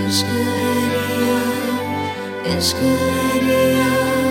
इश्क है इश्क है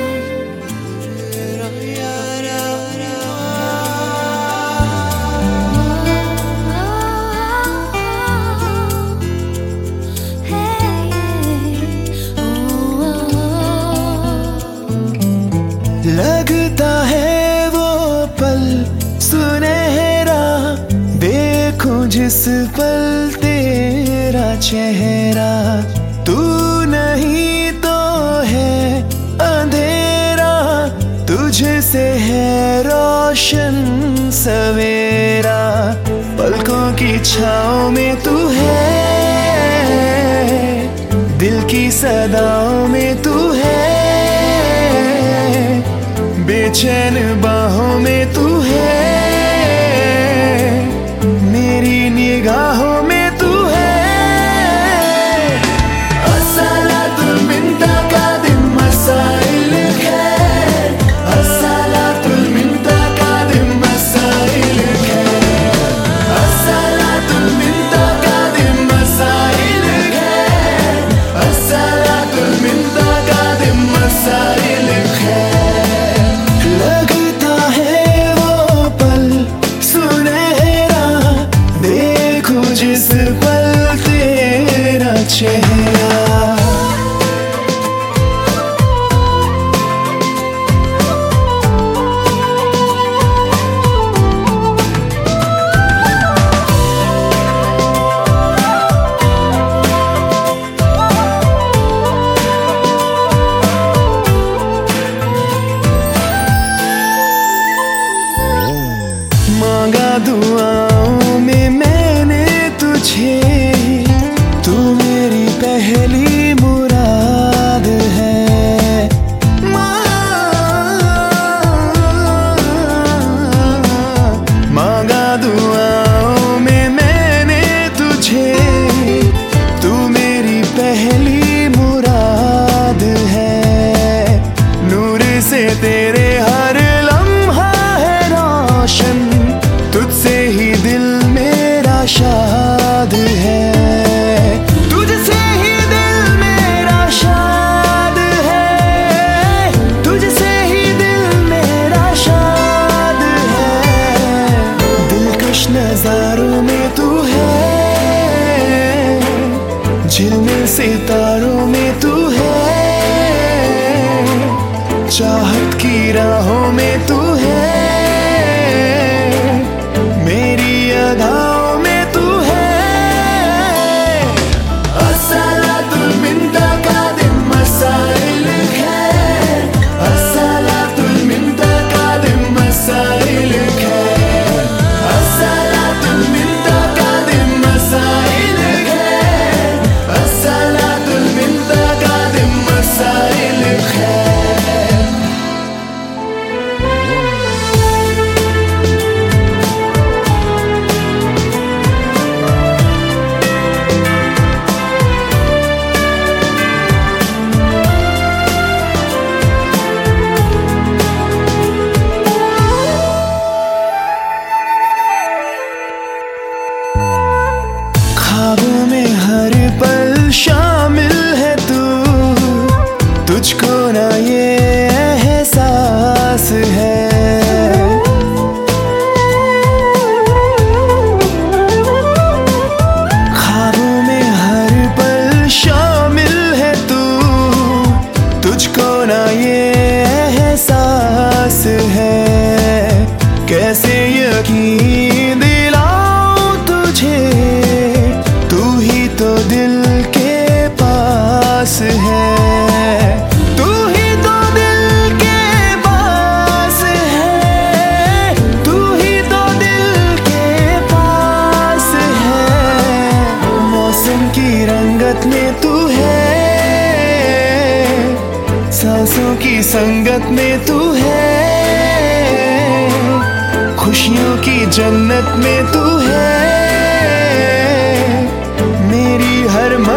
लगता है वो पल सुनहरा, देखूं जिस पल तेरा चेहरा। तू नहीं तो है अंधेरा, तुझसे है रोशन सवेरा। पलकों की छाँव में तू है, दिल की सदाओं में तू है, बेचैन बाहों में तू है, मेरी निगाहों में तू है। अस्सलातुल मिन तकादिम मसाइल खैर, अस्सलातुल मिन तकादिम मसाइल खैर, अस्सलातुल मिन तकादिम मसाइल खैर, अस्सलातुल मिन तकादिम मसाइल खैर। लगता है वो पल सुनहरा, देखो जिस पल तेरा चेहरा। मांगा दुआओं में मैंने तुझे, तू मेरी पहली मुराद है। मांगा दुआओं में मैंने तुझे, तू मेरी पहली मुराद है। नूर से तेरे हर लम्हा है रोशन, तुझसे ही दिल मेरा शाद है, तुझसे ही दिल मेरा शाद है, तुझसे ही दिल मेरा शाद है। दिलकश नजारों में तू है, झिलमिल सितारों में तू है, चाहत की राहों में तू है, मेरी अदाओं में तू है। अस्सलातुल मिन तकादिम मसाइल खैर, अस्सलातुल मिन तकादिम मसाइल खैर, अस्सलातुल मिन तकादिम मसाइल खैर, अस्सलातुल मिन तकादिम मसाइल खैर। ख्वाबों में हर पल शामिल है तू, तुझको ना ये एहसास है। ख्वाबों में हर पल शामिल है तू, तुझको ना ये एहसास है। कैसे यकीन दिलाऊं तुझे, तू ही तो दिल के पास है, तू ही तो दिल के पास है, तू ही तो दिल के पास है। मौसम की रंगत में तू है, सांसों की संगत में तू है, खुशियों की जन्नत में तू है, मेरी हर